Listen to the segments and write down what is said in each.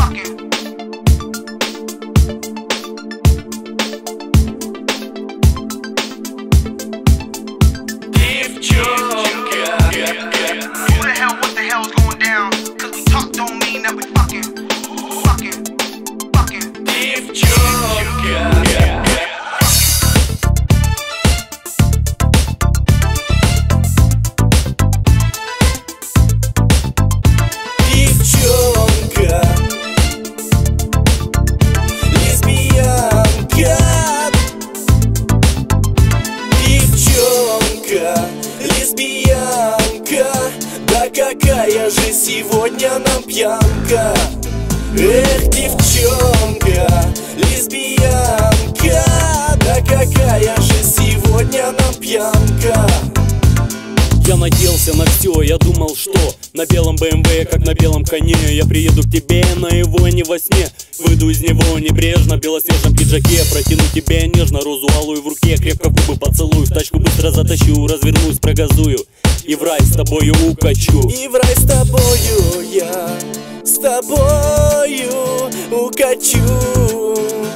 fucking. What the hell's going down? Cause we talk don't mean that we fucking. Лесбиянка, да какая же сегодня нам пьянка. Эх, девчонка, лесбиянка, да какая же сегодня нам пьянка. Я надеялся на все, я думал, что на белом БМВ, как на белом коне, я приеду к тебе наяву, а не во сне. Выйду из него небрежно, в белоснежном пиджаке, протяну тебе нежно розу алую в руке, крепко в губы поцелую, в тачку быстро затащу, развернусь, прогазую и в рай с тобою укачу. И в рай с тобою я, с тобою укачу.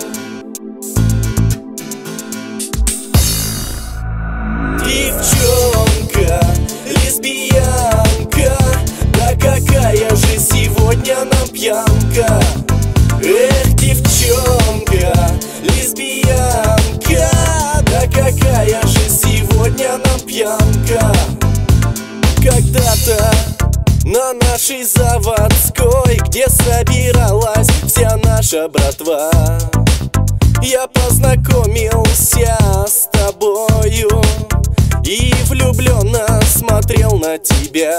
Девчонка, лесбиянка, да какая же сегодня нам пьянка. Эх, девчонка, лесбиянка, да какая же сегодня нам пьянка. Когда-то на нашей заводской, где собиралась вся наша братва, я познакомился с тобою и влюбленно смотрел на тебя.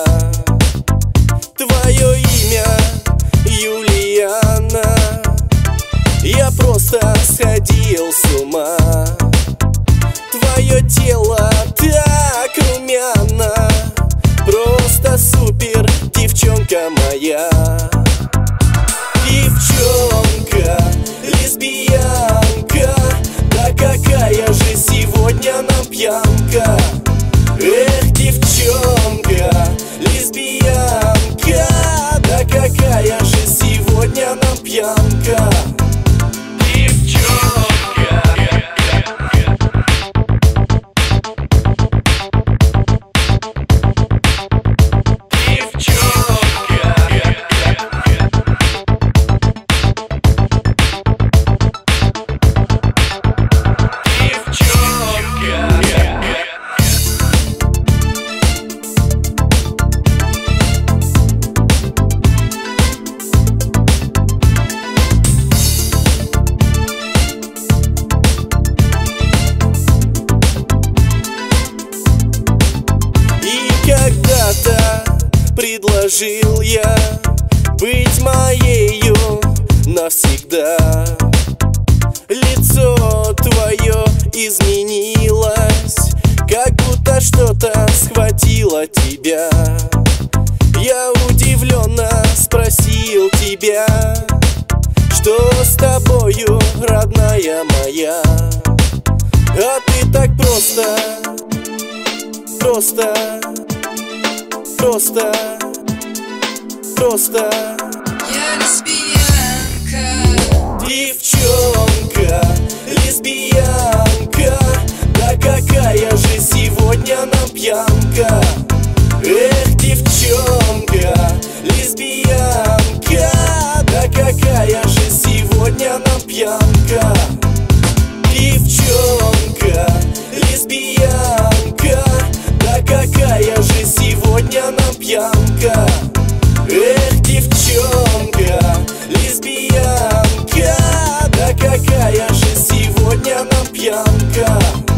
Твое имя Юлиана, я просто сходил с ума. Твое тело так румяно, просто супер, девчонка моя. Девчонка, лесбиянка, да какая же сегодня нам пьянка. Эх, девчонка, лесбиянка, да какая же сегодня нам пьянка. Когда-то предложил я быть моею навсегда. Лицо твое изменилось, как будто что-то схватило тебя. Я удивленно спросил тебя, что с тобою, родная моя. А ты так просто Я лесбиянка. Девчонка, лесбиянка, да какая же сегодня нам пьянка. Эх, девчонка, лесбиянка, да какая же сегодня нам пьянка. Девчонка, лесбиянка, да какая же сегодня нам пьянка. Эх, девчонка, лесбиянка, да какая же сегодня нам пьянка.